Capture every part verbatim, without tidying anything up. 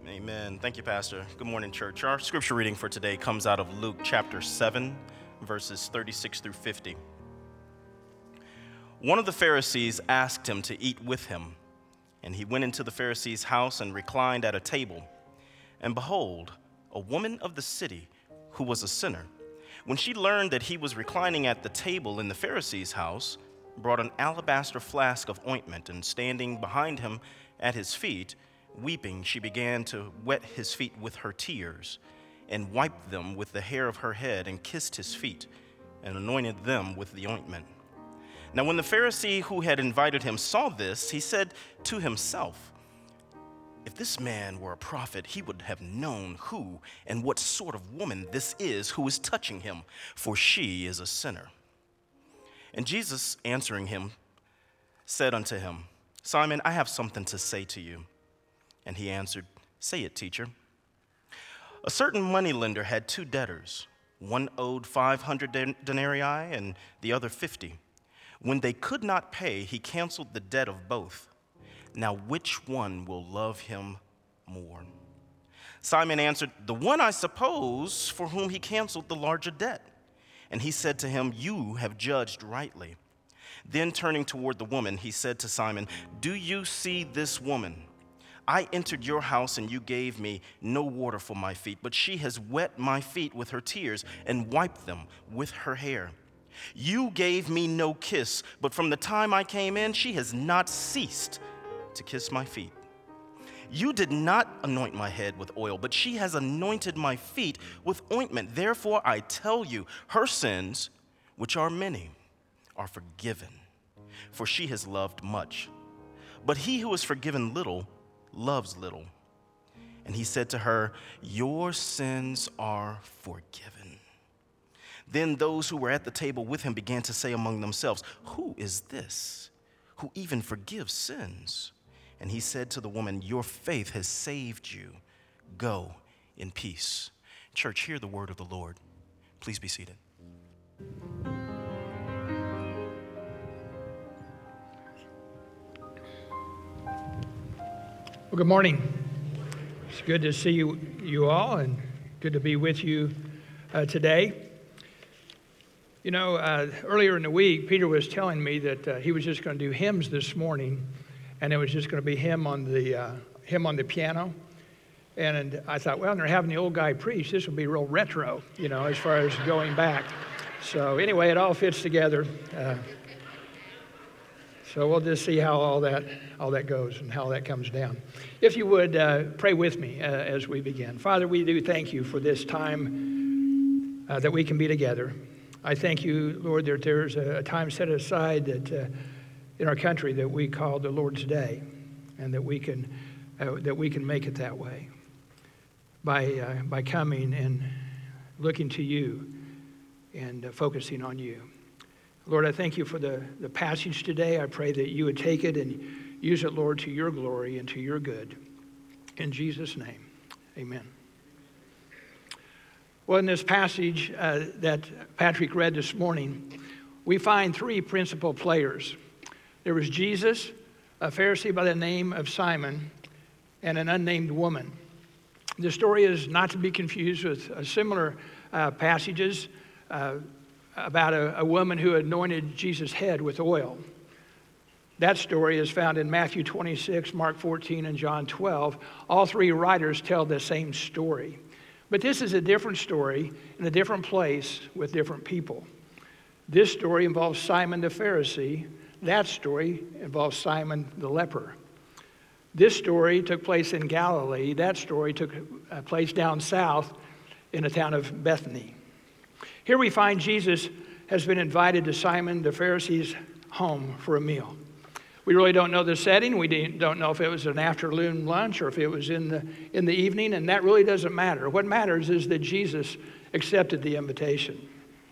Amen. Thank you, Pastor. Good morning, church. Our scripture reading for today comes out of Luke chapter seven, verses thirty-six through fifty. One of the Pharisees asked him to eat with him, and he went into the Pharisee's house and reclined at a table. And behold, a woman of the city who was a sinner, when she learned that he was reclining at the table in the Pharisee's house, brought an alabaster flask of ointment, and standing behind him at his feet, weeping, she began to wet his feet with her tears, and wiped them with the hair of her head, and kissed his feet, and anointed them with the ointment. Now when the Pharisee who had invited him saw this, he said to himself, "If this man were a prophet, he would have known who and what sort of woman this is who is touching him, for she is a sinner." And Jesus, answering him, said unto him, "Simon, I have something to say to you." And he answered, "Say it, teacher." A certain moneylender had two debtors. One owed five hundred denarii and the other fifty. When they could not pay, he canceled the debt of both. Now which one will love him more? Simon answered, "The one, I suppose, for whom he canceled the larger debt." And he said to him, "You have judged rightly." Then turning toward the woman, he said to Simon, "Do you see this woman? I entered your house, and you gave me no water for my feet, but she has wet my feet with her tears and wiped them with her hair. You gave me no kiss, but from the time I came in, she has not ceased to kiss my feet. You did not anoint my head with oil, but she has anointed my feet with ointment. Therefore, I tell you, her sins, which are many, are forgiven, for she has loved much. But he who is forgiven little loves little." And he said to her, "Your sins are forgiven." Then those who were at the table with him began to say among themselves, "Who is this who even forgives sins?" And he said to the woman, "Your faith has saved you. Go in peace." Church, hear the word of the Lord. Please be seated. Well, good morning. It's good to see you, you all, and good to be with you uh, today. You know, uh, earlier in the week, Peter was telling me that uh, he was just going to do hymns this morning, and it was just going to be him on the uh, him on the piano. And, and I thought, well, they're having the old guy preach. This will be real retro, you know, as far as going back. So anyway, it all fits together. Uh, So we'll just see how all that all that goes and how that comes down. If you would, uh, pray with me uh, as we begin. Father, we do thank you for this time uh, that we can be together. I thank you, Lord, that there's a time set aside that uh, in our country that we call the Lord's Day, and that we can uh, that we can make it that way by uh, by coming and looking to you and uh, focusing on you. Lord, I thank you for the, the passage today. I pray that you would take it and use it, Lord, to your glory and to your good. In Jesus' name, amen. Well, in this passage uh, that Patrick read this morning, we find three principal players. There was Jesus, a Pharisee by the name of Simon, and an unnamed woman. The story is not to be confused with uh, similar uh, passages uh, about a, a woman who anointed Jesus' head with oil. That story is found in Matthew twenty-six, Mark fourteen, and John twelve. All three writers tell the same story. But this is a different story in a different place with different people. This story involves Simon the Pharisee. That story involves Simon the leper. This story took place in Galilee. That story took place down south in the town of Bethany. Here we find Jesus has been invited to Simon the Pharisee's home for a meal. We really don't know the setting. We don't know if it was an afternoon lunch or if it was in the in the evening, and that really doesn't matter. What matters is that Jesus accepted the invitation.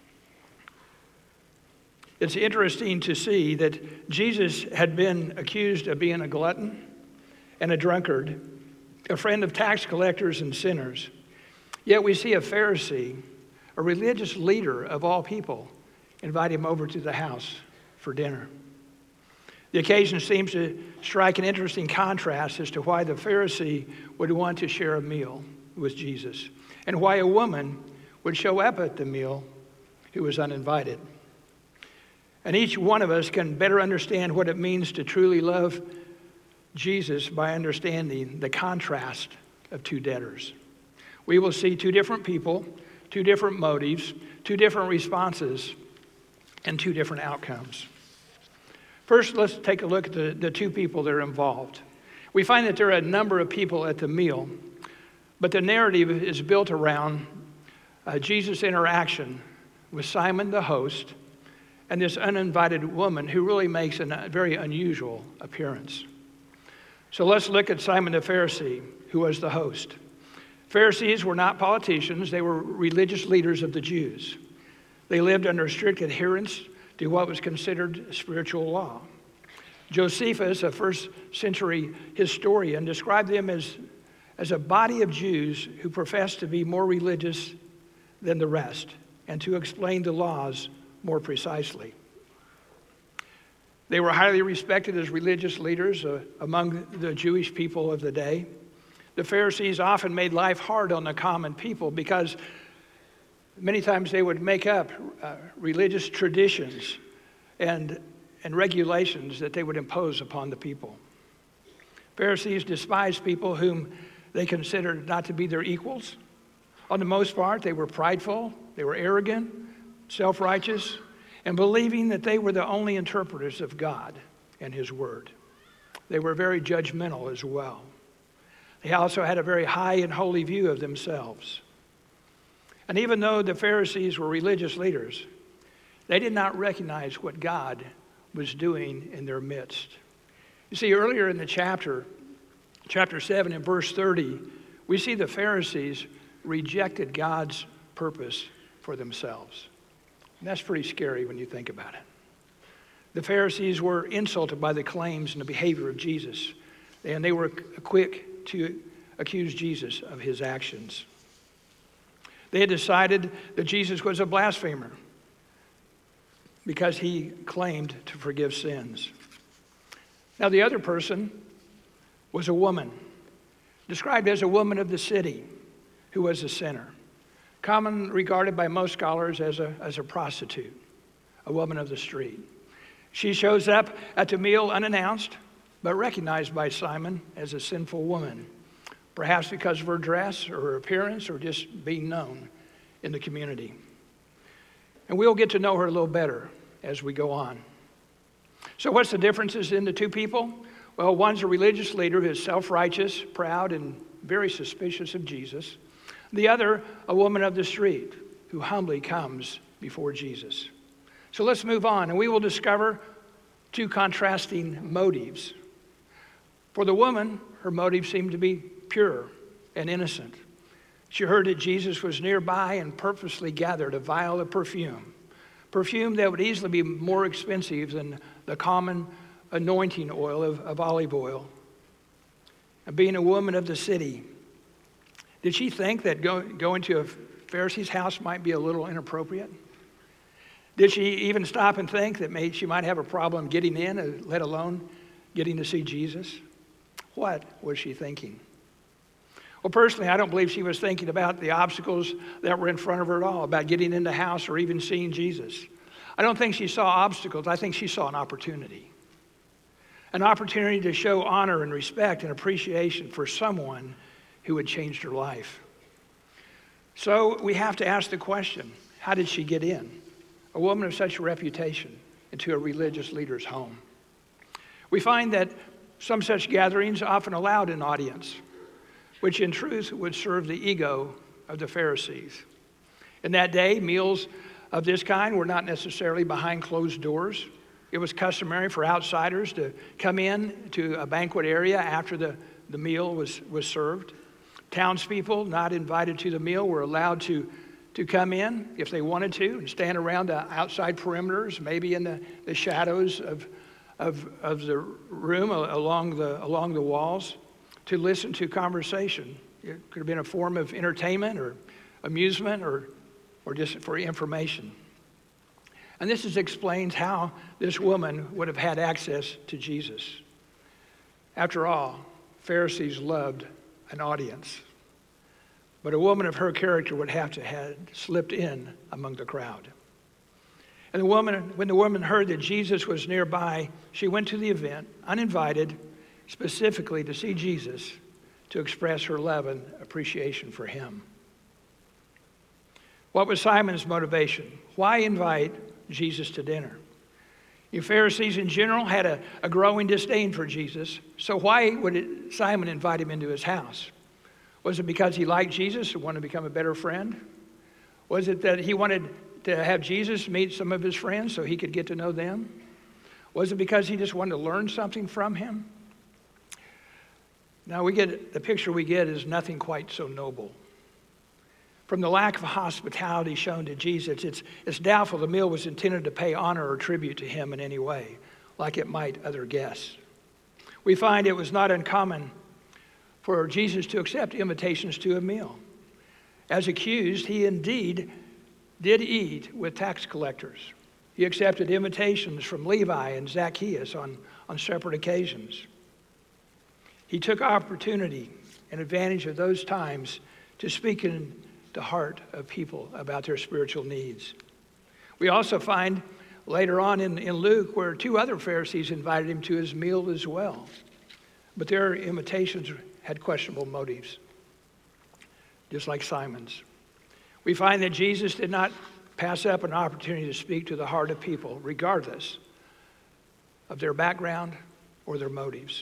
It's interesting to see that Jesus had been accused of being a glutton and a drunkard, a friend of tax collectors and sinners. Yet we see a Pharisee, a religious leader of all people, invite him over to the house for dinner. The occasion seems to strike an interesting contrast as to why the Pharisee would want to share a meal with Jesus and why a woman would show up at the meal who was uninvited. And each one of us can better understand what it means to truly love Jesus by understanding the contrast of two debtors. We will see two different people, two different motives, two different responses, and two different outcomes. First, let's take a look at the, the two people that are involved. We find that there are a number of people at the meal, but the narrative is built around uh, Jesus' interaction with Simon the host and this uninvited woman who really makes a very unusual appearance. So let's look at Simon the Pharisee, who was the host. Pharisees were not politicians, they were religious leaders of the Jews. They lived under strict adherence to what was considered spiritual law. Josephus, a first century historian, described them as, as a body of Jews who professed to be more religious than the rest and to explain the laws more precisely. They were highly respected as religious leaders uh, among the Jewish people of the day. The Pharisees often made life hard on the common people because many times they would make up uh, religious traditions and, and regulations that they would impose upon the people. Pharisees despised people whom they considered not to be their equals. On the most part, they were prideful, they were arrogant, self-righteous, and believing that they were the only interpreters of God and His Word. They were very judgmental as well. They also had a very high and holy view of themselves. And even though the Pharisees were religious leaders, they did not recognize what God was doing in their midst. You see, earlier in the chapter, chapter seven and verse thirty, we see the Pharisees rejected God's purpose for themselves. And that's pretty scary when you think about it. The Pharisees were insulted by the claims and the behavior of Jesus, and they were quick to accuse Jesus of his actions. They had decided that Jesus was a blasphemer because he claimed to forgive sins. Now, the other person was a woman, described as a woman of the city who was a sinner, common regarded by most scholars as a, as a prostitute, a woman of the street. She shows up at the meal unannounced, but recognized by Simon as a sinful woman, perhaps because of her dress or her appearance or just being known in the community. And we'll get to know her a little better as we go on. So what's the differences in the two people? Well, one's a religious leader who is self-righteous, proud, and very suspicious of Jesus. The other, a woman of the street who humbly comes before Jesus. So let's move on, and we will discover two contrasting motives. For the woman, her motive seemed to be pure and innocent. She heard that Jesus was nearby and purposely gathered a vial of perfume, perfume that would easily be more expensive than the common anointing oil of, of olive oil. And being a woman of the city, did she think that go, going to a Pharisee's house might be a little inappropriate? Did she even stop and think that maybe she might have a problem getting in, let alone getting to see Jesus? What was she thinking? Well, personally, I don't believe she was thinking about the obstacles that were in front of her at all, about getting in the house or even seeing Jesus. I don't think she saw obstacles. I think she saw an opportunity. An opportunity to show honor and respect and appreciation for someone who had changed her life. So we have to ask the question, how did she get in? A woman of such a reputation into a religious leader's home. We find that some such gatherings often allowed an audience, which in truth would serve the ego of the Pharisees. In that day, meals of this kind were not necessarily behind closed doors. It was customary for outsiders to come in to a banquet area after the, the meal was, was served. Townspeople not invited to the meal were allowed to, to come in if they wanted to and stand around the outside perimeters, maybe in the, the shadows of, of, of the room along the, along the walls, to listen to conversation. It could have been a form of entertainment or amusement or, or just for information. And this is, explains how this woman would have had access to Jesus. After all, Pharisees loved an audience. But a woman of her character would have to have slipped in among the crowd. And the woman, when the woman heard that Jesus was nearby, she went to the event, uninvited, specifically to see Jesus, to express her love and appreciation for him. What was Simon's motivation? Why invite Jesus to dinner? You Pharisees in general had a, a growing disdain for Jesus, so why would it, Simon invite him into his house? Was it because he liked Jesus and wanted to become a better friend? Was it that he wanted to have Jesus meet some of his friends so he could get to know them? Was it because he just wanted to learn something from him? Now we get, the picture we get is nothing quite so noble. From the lack of hospitality shown to Jesus, it's, it's doubtful the meal was intended to pay honor or tribute to him in any way, like it might other guests. We find it was not uncommon for Jesus to accept invitations to a meal. As accused, he indeed did eat with tax collectors. He accepted invitations from Levi and Zacchaeus on, on separate occasions. He took opportunity and advantage of those times to speak in the heart of people about their spiritual needs. We also find later on in, in Luke where two other Pharisees invited him to his meal as well. But their invitations had questionable motives, just like Simon's. We find that Jesus did not pass up an opportunity to speak to the heart of people, regardless of their background or their motives.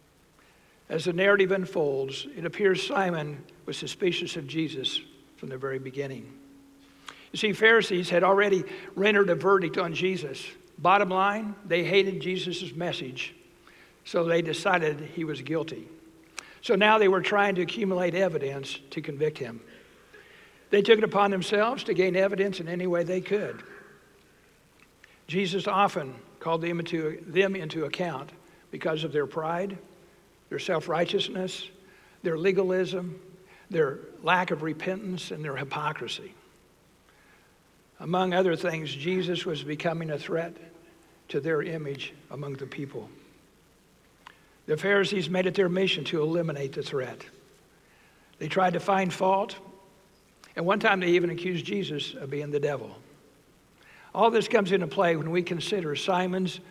As the narrative unfolds, it appears Simon was suspicious of Jesus from the very beginning. You see, Pharisees had already rendered a verdict on Jesus. Bottom line, they hated Jesus' message, so they decided he was guilty. So now they were trying to accumulate evidence to convict him. They took it upon themselves to gain evidence in any way they could. Jesus often called them into, them into account because of their pride, their self-righteousness, their legalism, their lack of repentance, and their hypocrisy. Among other things, Jesus was becoming a threat to their image among the people. The Pharisees made it their mission to eliminate the threat. They tried to find fault, and one time they even accused Jesus of being the devil. All this comes into play when we consider Simon's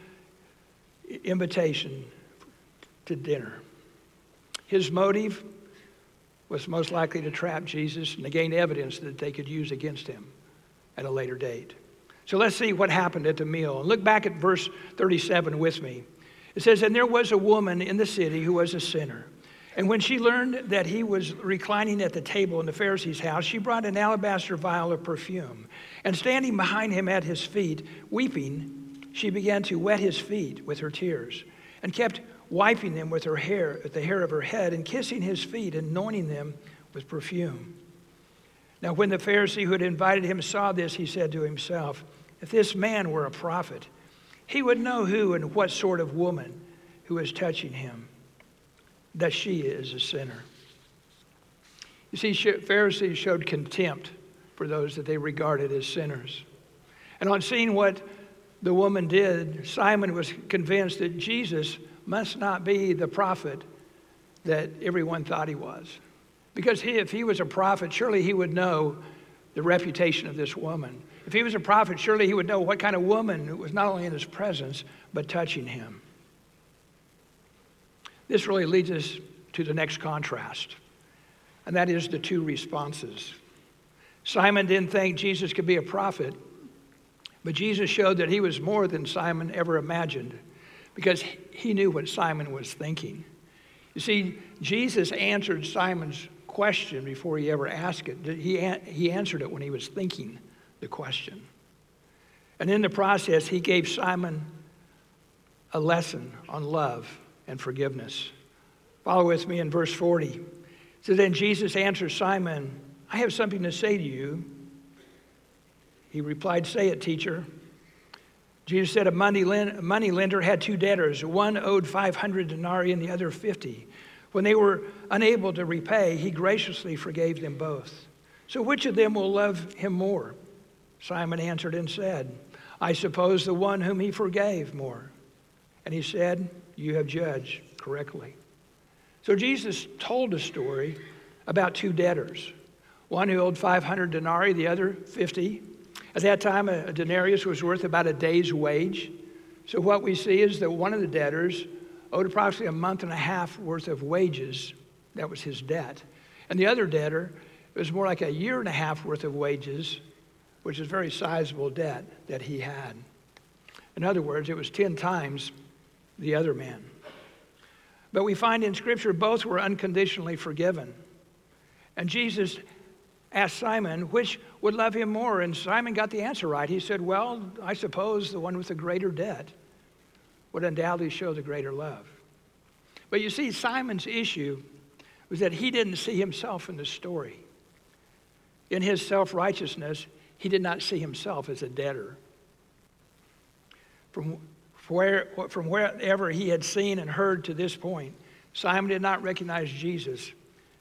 invitation to dinner. His motive was most likely to trap Jesus and to gain evidence that they could use against him at a later date. So let's see what happened at the meal. Look back at verse thirty-seven with me. It says, "And there was a woman in the city who was a sinner. And when she learned that he was reclining at the table in the Pharisee's house, she brought an alabaster vial of perfume. And standing behind him at his feet, weeping, she began to wet his feet with her tears, and kept wiping them with her hair, with the hair of her head, and kissing his feet, and anointing them with perfume. Now when the Pharisee who had invited him saw this, he said to himself, 'If this man were a prophet, he would know who and what sort of woman who is touching him, that she is a sinner.'" You see, Pharisees showed contempt for those that they regarded as sinners. And on seeing what the woman did, Simon was convinced that Jesus must not be the prophet that everyone thought he was. Because he, if he was a prophet, surely he would know the reputation of this woman. If he was a prophet, surely he would know what kind of woman was not only in his presence, but touching him. This really leads us to the next contrast, and that is the two responses. Simon didn't think Jesus could be a prophet, but Jesus showed that he was more than Simon ever imagined, because he knew what Simon was thinking. You see, Jesus answered Simon's question before he ever asked it. He, he answered it when he was thinking the question. And in the process, he gave Simon a lesson on love and forgiveness. Follow with me in verse forty. It says, "Then Jesus answered Simon, 'I have something to say to you.' He replied, 'Say it, teacher.' Jesus said, a money lender had two debtors. One owed five hundred denarii and the other fifty. When they were unable to repay, he graciously forgave them both. So which of them will love him more?' Simon answered and said, I suppose the one whom he forgave more. And he said, you have judged correctly. So Jesus told a story about two debtors, one who owed five hundred denarii, the other fifty. At that time, a denarius was worth about a day's wage. So what we see is that one of the debtors owed approximately a month and a half worth of wages. That was his debt. And the other debtor, it was more like a year and a half worth of wages, which is a very sizable debt that he had. In other words, it was ten times the other man. But we find in Scripture both were unconditionally forgiven. And Jesus asked Simon which would love him more, and Simon got the answer right. He said, well, I suppose the one with the greater debt would undoubtedly show the greater love. But you see, Simon's issue was that he didn't see himself in the story. In his self-righteousness, he did not see himself as a debtor. From where, from wherever he had seen and heard to this point, Simon did not recognize Jesus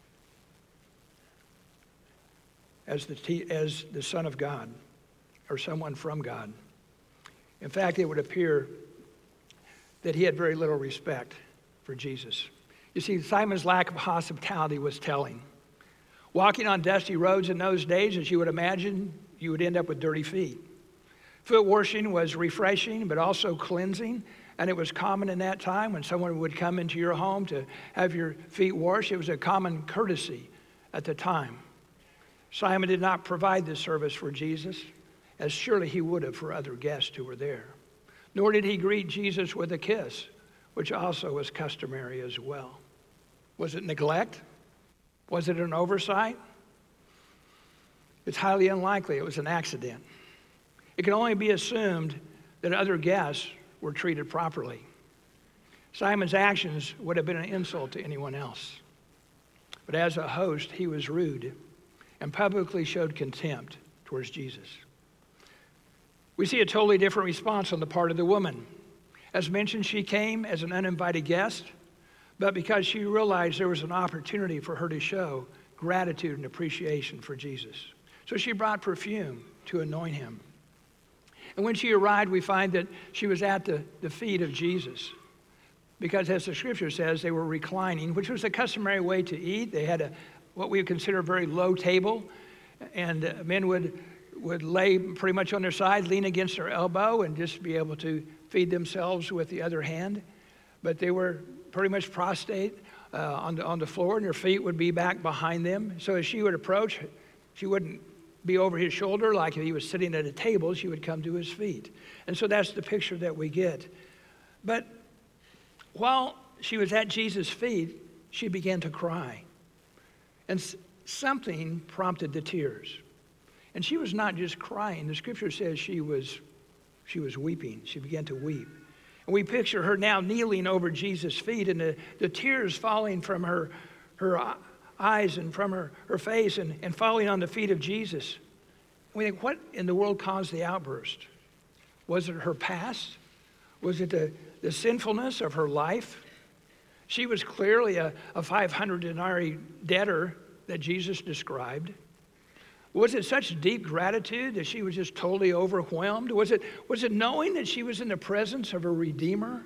as the, as the Son of God or someone from God. In fact, it would appear that he had very little respect for Jesus. You see, Simon's lack of hospitality was telling. Walking on dusty roads in those days, as you would imagine, you would end up with dirty feet. Foot washing was refreshing, but also cleansing, and it was common in that time when someone would come into your home to have your feet washed. It was a common courtesy at the time. Simon did not provide this service for Jesus, as surely he would have for other guests who were there. Nor did he greet Jesus with a kiss, which also was customary as well. Was it neglect? Was it an oversight? It's highly unlikely it was an accident. It can only be assumed that other guests were treated properly. Simon's actions would have been an insult to anyone else. But as a host, he was rude and publicly showed contempt towards Jesus. We see a totally different response on the part of the woman. As mentioned, she came as an uninvited guest, but because she realized there was an opportunity for her to show gratitude and appreciation for Jesus. So she brought perfume to anoint him. And when she arrived, we find that she was at the, the feet of Jesus. Because as the scripture says, they were reclining, which was a customary way to eat. They had a what we would consider a very low table, and uh, men would, would lay pretty much on their side, lean against their elbow, and just be able to feed themselves with the other hand. But they were pretty much prostrate uh, on, the, on the floor, and their feet would be back behind them. So as she would approach, she wouldn't be over his shoulder like if he was sitting at a table. She would come to his feet. And so that's the picture that we get. But while she was at Jesus' feet, she began to cry. And something prompted the tears. And she was not just crying. The scripture says she was, she was weeping. She began to weep. And we picture her now kneeling over Jesus' feet, and the, the tears falling from her, her eyes and from her, her face and, and falling on the feet of Jesus. And we think, what in the world caused the outburst? Was it her past? Was it the, the sinfulness of her life? She was clearly a, a five hundred denarii debtor that Jesus described. Was it such deep gratitude that she was just totally overwhelmed? Was it, was it knowing that she was in the presence of a Redeemer?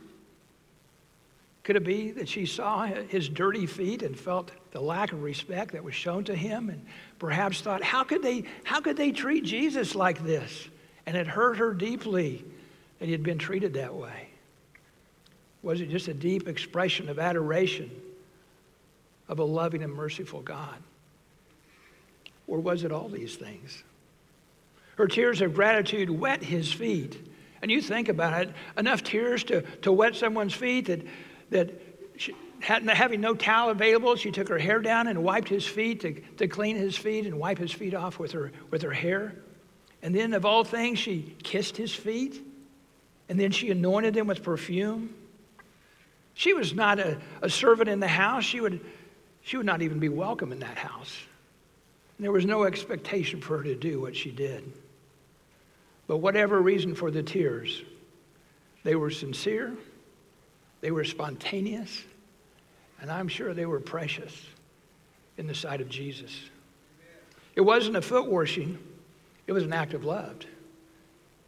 Could it be that she saw his dirty feet and felt the lack of respect that was shown to him, and perhaps thought, how could they, how could they treat Jesus like this? And it hurt her deeply that he had been treated that way. Was it just a deep expression of adoration of a loving and merciful God? Or was it all these things? Her tears of gratitude wet his feet. And you think about it, enough tears to, to wet someone's feet that, that she, having no towel available, she took her hair down and wiped his feet to, to clean his feet and wipe his feet off with her, with her hair. And then of all things, she kissed his feet. And then she anointed them with perfume. She was not a, a servant in the house. She would, she would not even be welcome in that house. And there was no expectation for her to do what she did. But whatever reason for the tears, they were sincere, they were spontaneous, and I'm sure they were precious in the sight of Jesus. It wasn't a foot washing, it was an act of love.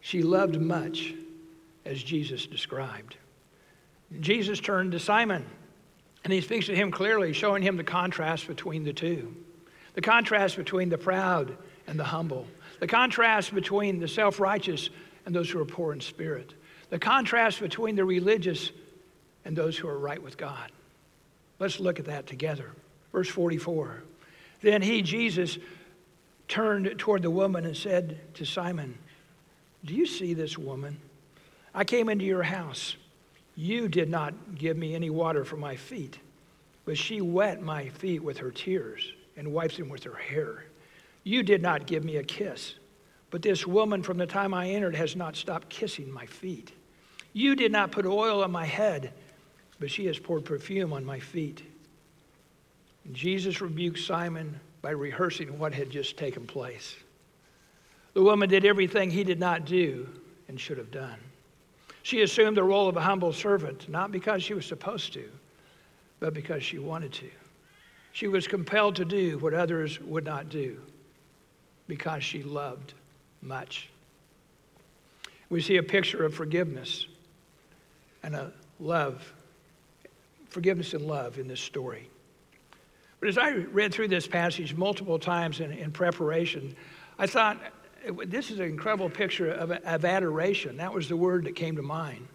She loved much, as Jesus described. Jesus turned to Simon, and he speaks to him clearly, showing him the contrast between the two. The contrast between the proud and the humble. The contrast between the self-righteous and those who are poor in spirit. The contrast between the religious and those who are right with God. Let's look at that together. Verse forty-four. Then he, Jesus, turned toward the woman and said to Simon, do you see this woman? I came into your house. You did not give me any water for my feet, but she wet my feet with her tears and wiped them with her hair. You did not give me a kiss, but this woman from the time I entered has not stopped kissing my feet. You did not put oil on my head, but she has poured perfume on my feet. And Jesus rebuked Simon by rehearsing what had just taken place. The woman did everything he did not do and should have done. She assumed the role of a humble servant, not because she was supposed to, but because she wanted to. She was compelled to do what others would not do because she loved much. We see a picture of forgiveness and a love, forgiveness and love in this story. But as I read through this passage multiple times in, in preparation, I thought, this is an incredible picture of, of adoration. That was the word that came to mind.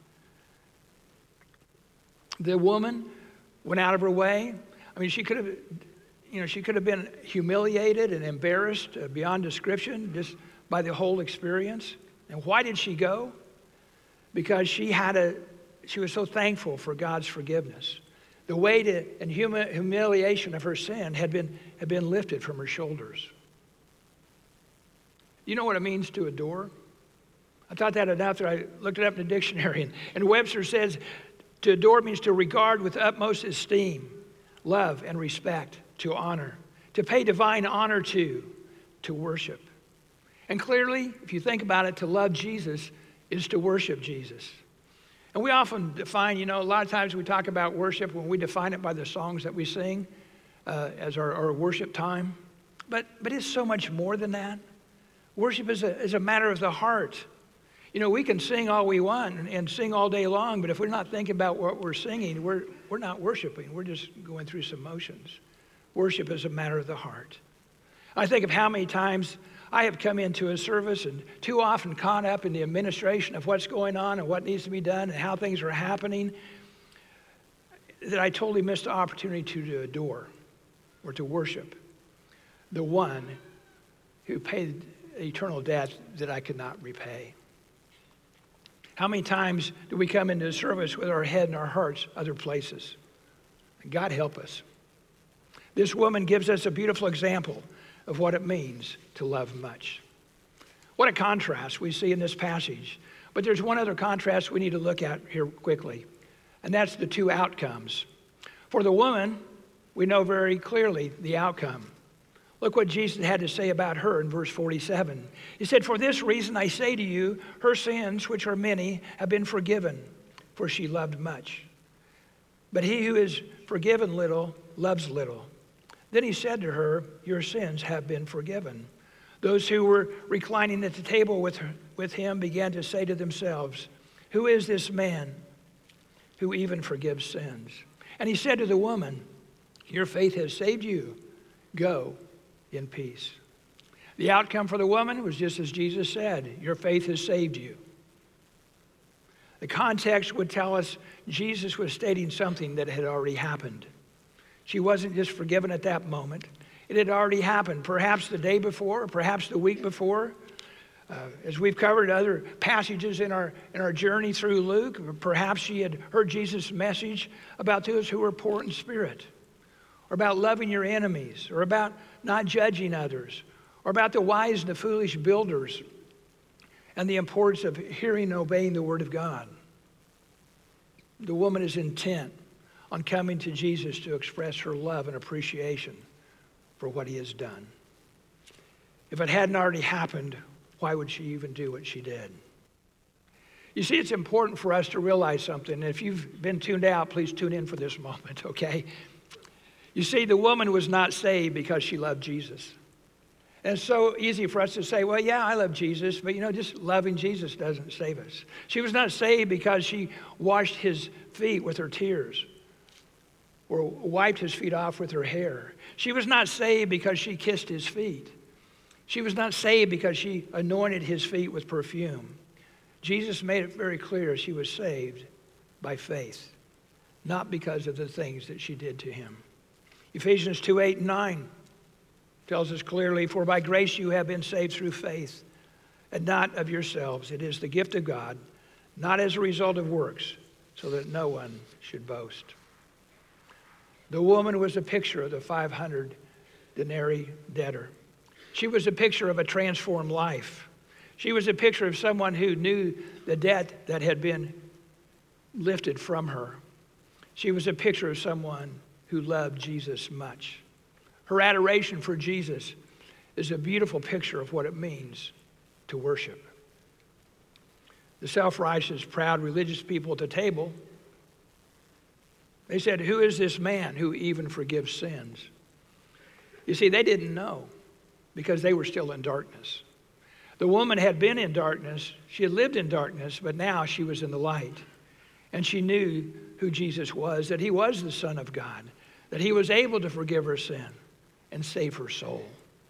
The woman went out of her way. I mean, she could have, you know, she could have been humiliated and embarrassed beyond description just by the whole experience. And why did she go? Because she had a, she was so thankful for God's forgiveness. The weight and humi- humiliation of her sin had been, had been lifted from her shoulders. You know what it means to adore? I thought that enough that I looked it up in the dictionary. And, and Webster says, to adore means to regard with utmost esteem, love and respect, to honor, to pay divine honor to, to worship. And clearly, if you think about it, to love Jesus is to worship Jesus. And we often define, you know, a lot of times we talk about worship when we define it by the songs that we sing uh, as our, our worship time. But, but it's so much more than that. Worship is a, is a matter of the heart. You know, we can sing all we want and, and sing all day long, but if we're not thinking about what we're singing, we're, we're not worshiping. We're just going through some motions. Worship is a matter of the heart. I think of how many times I have come into a service and too often caught up in the administration of what's going on and what needs to be done and how things are happening that I totally missed the opportunity to, to adore or to worship the one who paid eternal debt that I could not repay. How many times do we come into service with our head and our hearts other places? God help us. This woman gives us a beautiful example of what it means to love much. What a contrast we see in this passage. But there's one other contrast we need to look at here quickly, and that's the two outcomes. For the woman, we know very clearly the outcome. Look what Jesus had to say about her in verse forty-seven. He said, for this reason I say to you, her sins, which are many, have been forgiven, for she loved much. But he who is forgiven little loves little. Then he said to her, your sins have been forgiven. Those who were reclining at the table with, her, with him began to say to themselves, who is this man who even forgives sins? And he said to the woman, your faith has saved you. Go in peace. The outcome for the woman was just as Jesus said, your faith has saved you. The context would tell us Jesus was stating something that had already happened. She wasn't just forgiven at that moment. It had already happened, perhaps the day before, or perhaps the week before. Uh, as we've covered other passages in our, in our journey through Luke, perhaps she had heard Jesus' message about those who were poor in spirit, or about loving your enemies, or about not judging others, or about the wise and the foolish builders, and the importance of hearing and obeying the word of God. The woman is intent on coming to Jesus to express her love and appreciation for what he has done. If it hadn't already happened, why would she even do what she did? You see, it's important for us to realize something. And if you've been tuned out, please tune in for this moment, okay? You see, the woman was not saved because she loved Jesus. And it's so easy for us to say, well, yeah, I love Jesus, but you know, just loving Jesus doesn't save us. She was not saved because she washed his feet with her tears or wiped his feet off with her hair. She was not saved because she kissed his feet. She was not saved because she anointed his feet with perfume. Jesus made it very clear she was saved by faith, not because of the things that she did to him. Ephesians two, eight, and nine tells us clearly, for by grace you have been saved through faith, and not of yourselves. It is the gift of God, not as a result of works, so that no one should boast. The woman was a picture of the five hundred denarii debtor. She was a picture of a transformed life. She was a picture of someone who knew the debt that had been lifted from her. She was a picture of someone who loved Jesus much. Her adoration for Jesus is a beautiful picture of what it means to worship. The self-righteous, proud, religious people at the table, they said, who is this man who even forgives sins? You see, they didn't know because they were still in darkness. The woman had been in darkness. She had lived in darkness, but now she was in the light. And she knew who Jesus was, that he was the Son of God, that he was able to forgive her sin and save her soul.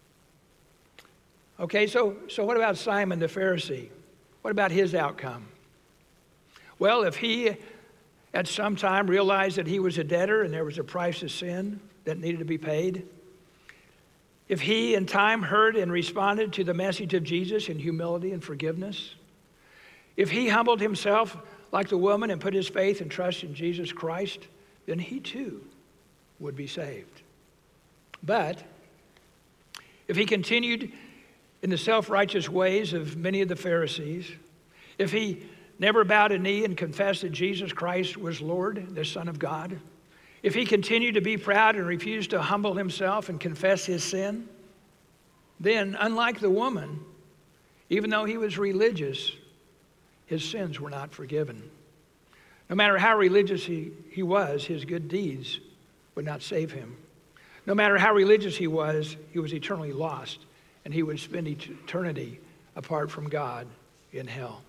Okay, so, so what about Simon the Pharisee? What about his outcome? Well, if he at some time realized that he was a debtor and there was a price of sin that needed to be paid, if he in time heard and responded to the message of Jesus in humility and forgiveness, if he humbled himself like the woman and put his faith and trust in Jesus Christ, then he too would be saved. But if he continued in the self-righteous ways of many of the Pharisees, if he never bowed a knee and confessed that Jesus Christ was Lord, the Son of God, if he continued to be proud and refused to humble himself and confess his sin, then, unlike the woman, even though he was religious, his sins were not forgiven. No matter how religious he, he was, his good deeds would not save him. No matter how religious he was, he was eternally lost, and he would spend eternity apart from God in hell.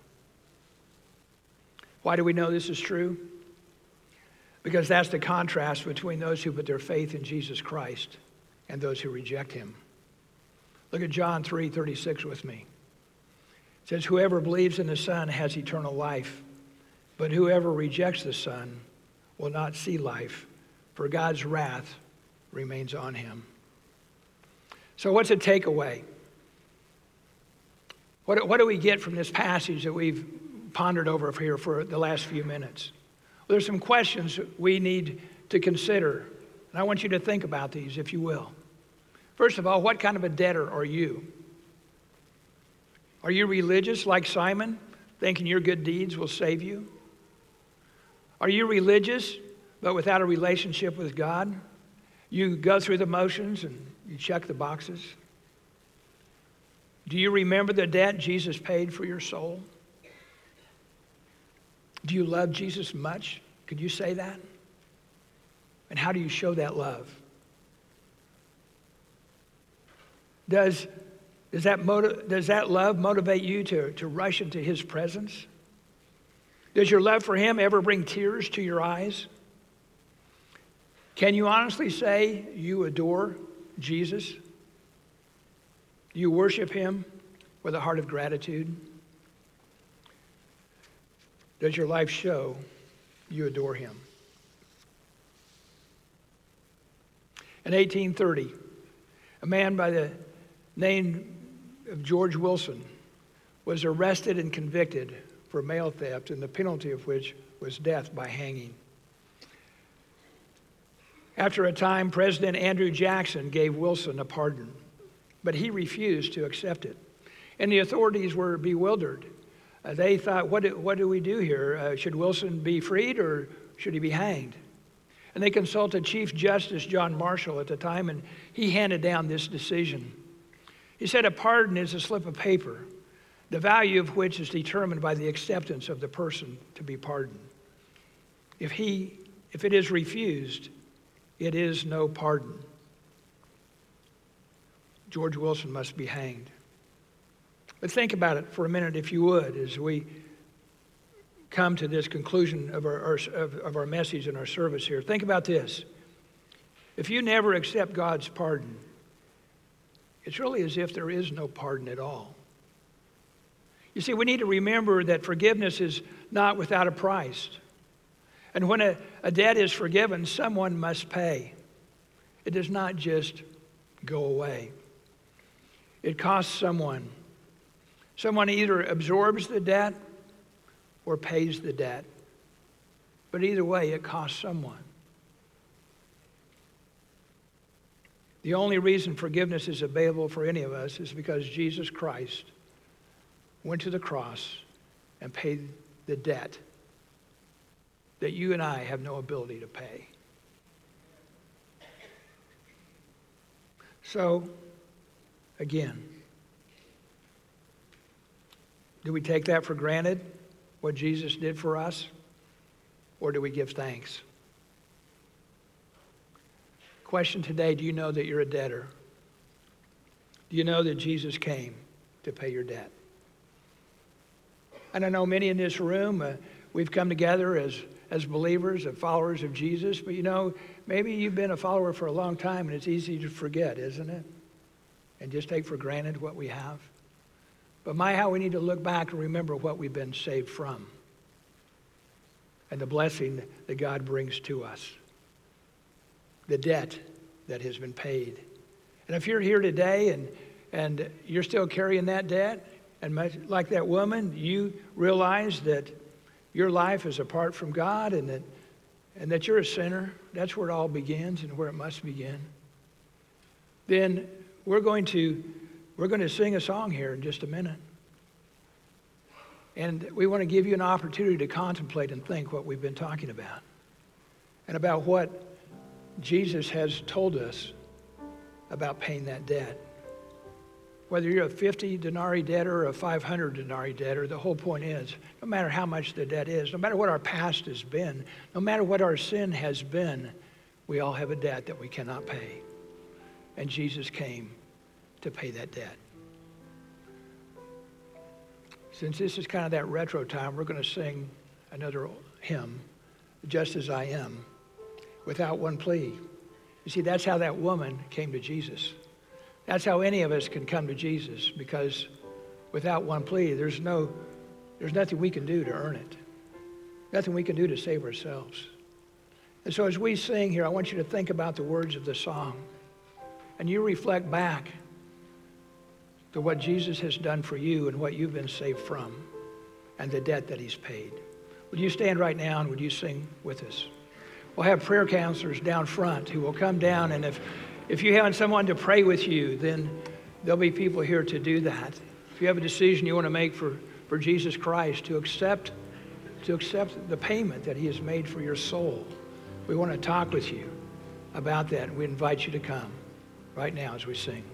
Why do we know this is true? Because that's the contrast between those who put their faith in Jesus Christ and those who reject him. Look at John three thirty-six with me. It says, whoever believes in the Son has eternal life, but whoever rejects the Son will not see life, for God's wrath remains on him. So what's a takeaway? What, what do we get from this passage that we've pondered over here for the last few minutes? Well, there's some questions we need to consider, and I want you to think about these, if you will. First of all, what kind of a debtor are you? Are you religious like Simon, thinking your good deeds will save you? Are you religious, but without a relationship with God? You go through the motions and you check the boxes? Do you remember the debt Jesus paid for your soul? Do you love Jesus much? Could you say that? And how do you show that love? Does, does, that, motiv- does that love motivate you to, to rush into his presence? Does your love for him ever bring tears to your eyes? Can you honestly say you adore Jesus? Do you worship him with a heart of gratitude? Does your life show you adore him? In eighteen thirty, a man by the name of George Wilson was arrested and convicted for mail theft, and the penalty of which was death by hanging. After a time, President Andrew Jackson gave Wilson a pardon, but he refused to accept it. And the authorities were bewildered. Uh, they thought, what do, what do we do here? Uh, should Wilson be freed or should he be hanged? And they consulted Chief Justice John Marshall at the time, and he handed down this decision. He said a pardon is a slip of paper, the value of which is determined by the acceptance of the person to be pardoned. If he, if it is refused, it is no pardon. George Wilson must be hanged. But think about it for a minute, if you would, as we come to this conclusion of our, our, of, of our message and our service here. Think about this. If you never accept God's pardon, it's really as if there is no pardon at all. You see, we need to remember that forgiveness is not without a price. And when a, a debt is forgiven, someone must pay. It does not just go away. It costs someone. Someone either absorbs the debt or pays the debt. But either way, it costs someone. The only reason forgiveness is available for any of us is because Jesus Christ went to the cross and paid the debt that you and I have no ability to pay. So, again, do we take that for granted, what Jesus did for us, or do we give thanks? Question today, do you know that you're a debtor? Do you know that Jesus came to pay your debt? And I know many in this room, uh, we've come together as, as believers, as followers of Jesus, but you know, maybe you've been a follower for a long time and it's easy to forget, isn't it? And just take for granted what we have. But my, how we need to look back and remember what we've been saved from and the blessing that God brings to us, the debt that has been paid. And if you're here today and, and you're still carrying that debt, and much like that woman, you realize that your life is apart from God and that, and that you're a sinner. That's where it all begins and where it must begin. Then we're going to, we're going to sing a song here in just a minute. And we want to give you an opportunity to contemplate and think what we've been talking about and about what Jesus has told us about paying that debt. Whether you're a fifty denarii debtor or a five hundred denarii debtor, the whole point is, no matter how much the debt is, no matter what our past has been, no matter what our sin has been, we all have a debt that we cannot pay. And Jesus came to pay that debt. Since this is kind of that retro time, we're going to sing another hymn, Just As I Am, without one plea. You see, that's how that woman came to Jesus. That's how any of us can come to Jesus, because without one plea, there's no, there's nothing we can do to earn it. Nothing we can do to save ourselves. And so as we sing here, I want you to think about the words of the song. And you reflect back to what Jesus has done for you and what you've been saved from and the debt that he's paid. Would you stand right now and would you sing with us? We'll have prayer counselors down front who will come down, and if If you have someone to pray with you, then there'll be people here to do that. If you have a decision you want to make for, for Jesus Christ, to accept, to accept the payment that he has made for your soul, we want to talk with you about that, and we invite you to come right now as we sing.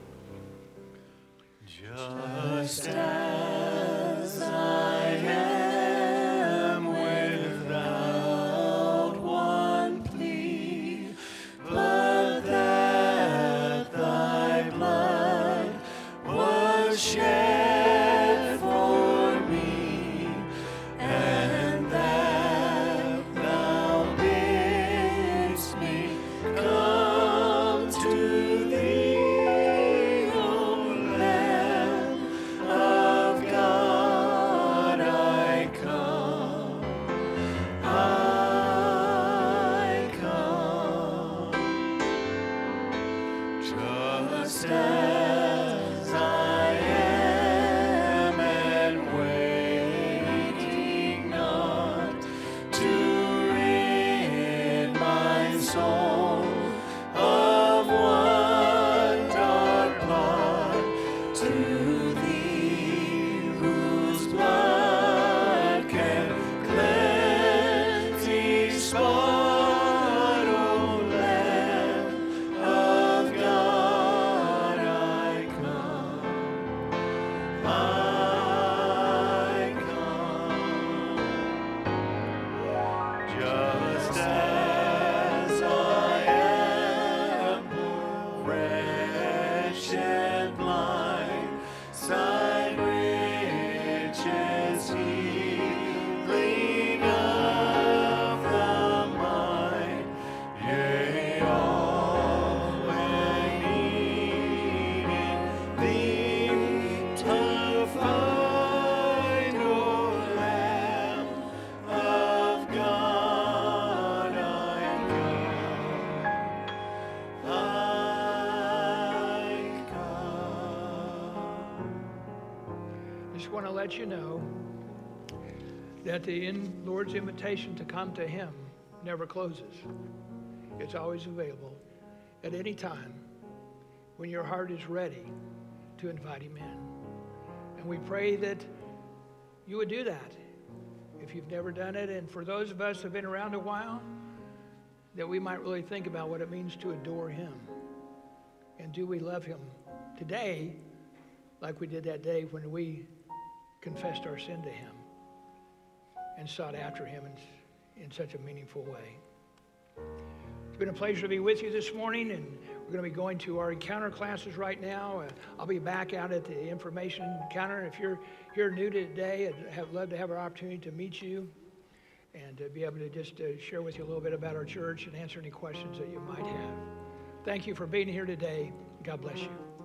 Just as I am without one plea, but that thy blood was shed for me, and that thou bidst me come to thee, O Lamb of God, I come, I come, just as I am, and waiting not to rid my soul of one dark plot, to thee whose blood can cleanse each spot, O Lamb of God, I come, I come, just as I want to let you know that the in Lord's invitation to come to him never closes. It's always available at any time when your heart is ready to invite him in. And we pray that you would do that if you've never done it. And for those of us who have been around a while, that we might really think about what it means to adore him. And do we love him today like we did that day when we confessed our sin to him and sought after him in, in such a meaningful way. It's been a pleasure to be with you this morning, and we're going to be going to our encounter classes right now. Uh, I'll be back out at the information counter. If you're here new today, I'd have, love to have our opportunity to meet you and to be able to just uh, share with you a little bit about our church and answer any questions that you might have. Thank you for being here today. God bless you.